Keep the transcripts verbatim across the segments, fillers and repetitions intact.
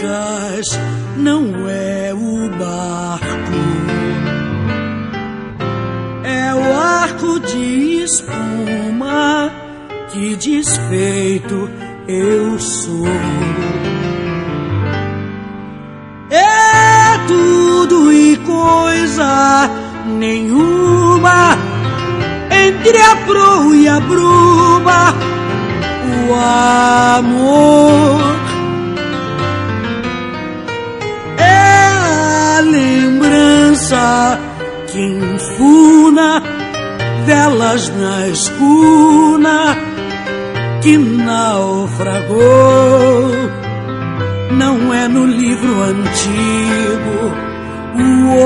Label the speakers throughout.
Speaker 1: barcas, não é o barco, é o arco de espuma que desfeito eu sou. É tudo e coisa nenhuma entre a proa e a bruma, o amor é a lembrança que enfuna velas na escuna que naufragou. Não é no livro antigo o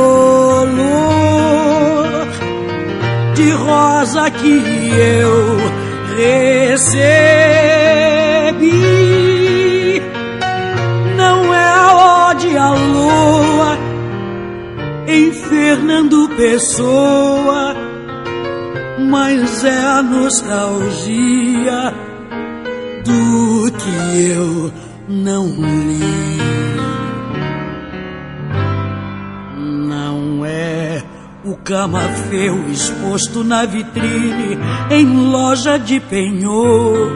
Speaker 1: olor de rosa que eu recebi. Não é a ode à loa em Fernando Pessoa, mas é a nostalgia do que eu não li. Não é o camafeu exposto na vitrine em loja de penhor,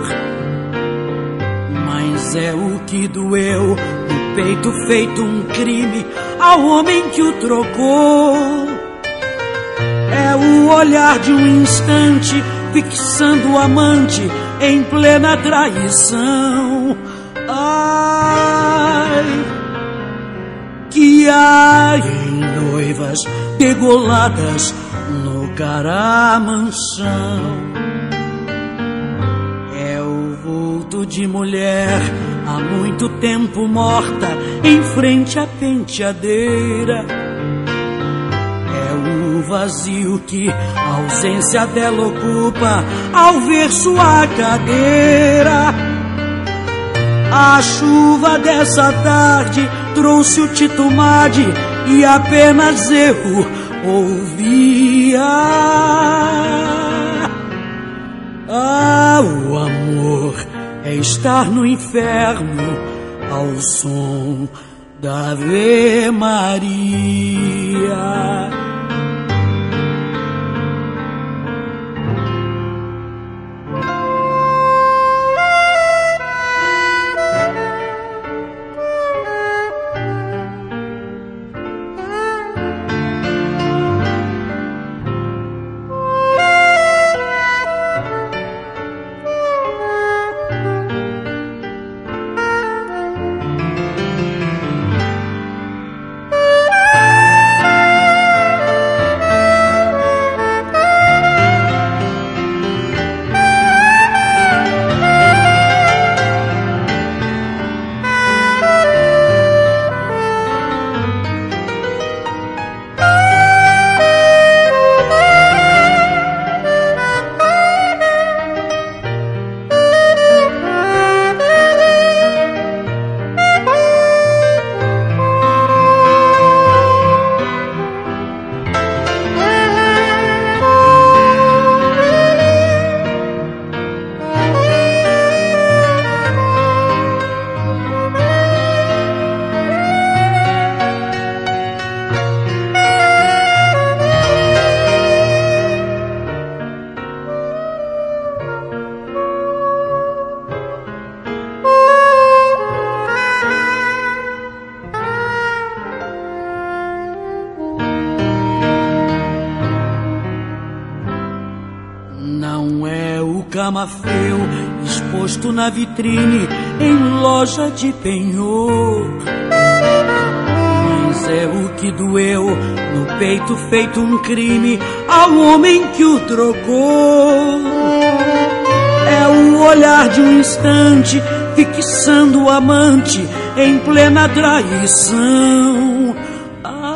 Speaker 1: mas é o que doeu no peito feito um crime ao homem que o trocou. É o olhar de um instante fixando o amante em plena traição. Ai, que há em noivas degoladas no Caramanchão. É o vulto de mulher há muito tempo morta em frente à penteadeira. É o vazio que a ausência dela ocupa ao ver sua cadeira. A chuva dessa tarde trouxe o titumade e apenas eu ouvia. Ah, o amor é estar no inferno ao som da Ave Maria. Camafeu exposto na vitrine em loja de penhor, mas é o que doeu no peito feito um crime ao homem que o trocou. É o olhar de um instante fixando o amante em plena traição. Ah,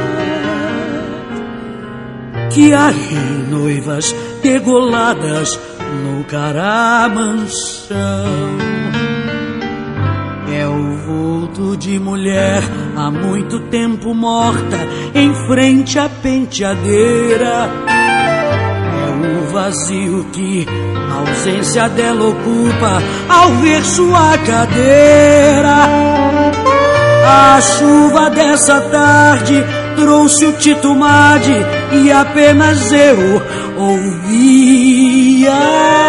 Speaker 1: que há em noivas degoladas no Caramanchão. É o vulto de mulher há muito tempo morta em frente à penteadeira. É o vazio que a ausência dela ocupa ao ver sua cadeira. A chuva dessa tarde trouxe o Tito Madi e apenas eu ouvia.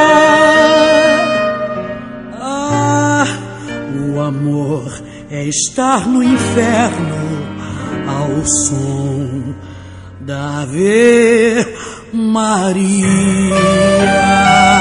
Speaker 1: Ah, o amor é estar no inferno ao som da Ave Maria.